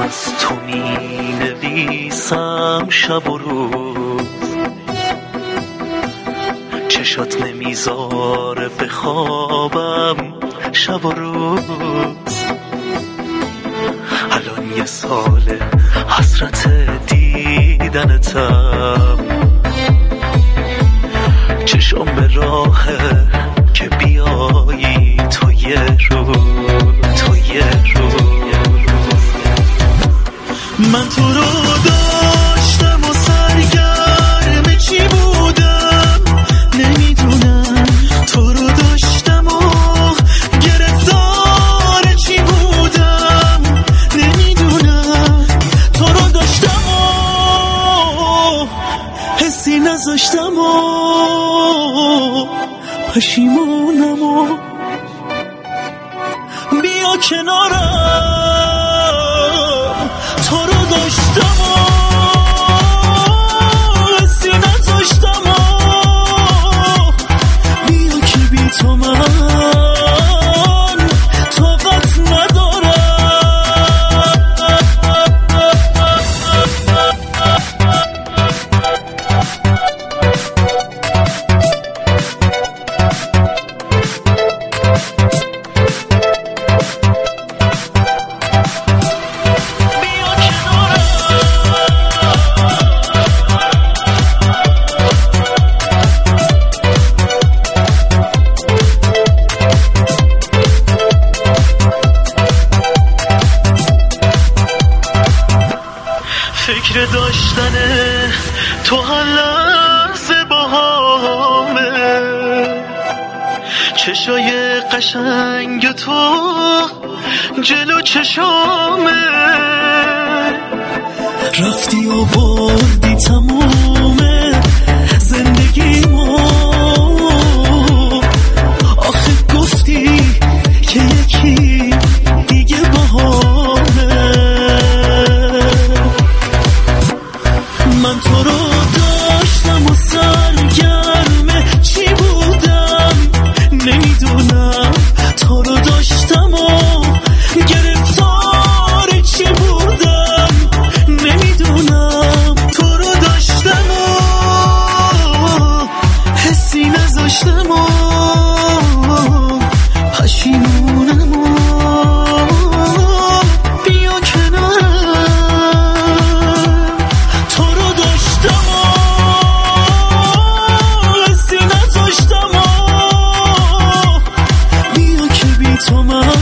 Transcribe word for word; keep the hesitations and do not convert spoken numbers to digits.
از تو می نویسم شب و روز، چشات نمیذاره بخوابم شب و روز. الان یه ساله حسرت دیدنتم، چشم به راهه که بیایی تو یه روز، تو یه روز. من تو رو داشتم و سرگرم چی بودم نمیدونم، تو رو داشتم و گرفتار چی بودم نمیدونم، تو رو داشتم و حسی نذاشتم و پشیمونم و بیا کنارم، تو رو داشتم و حسی نذاشتم و بیا که بی تو من طاقت ندارم. فکر داشتن تو هر لحظه باهامه، چشای قشنگ تو جلو چشامه، رفتی و بردی تموم زندگیمو، آخه گفتی که یکی دیگه باهامه. من تو رو داشتم و سرگرم چی بودم نمیدونم، تو رو داشتم و گرفتار چی بودم نمیدونم، تو رو داشتم و حسی نذاشتم و پشیمونم و بیا کنارم، تو رو داشتم و حسی نذاشتم و بیا که بی تو من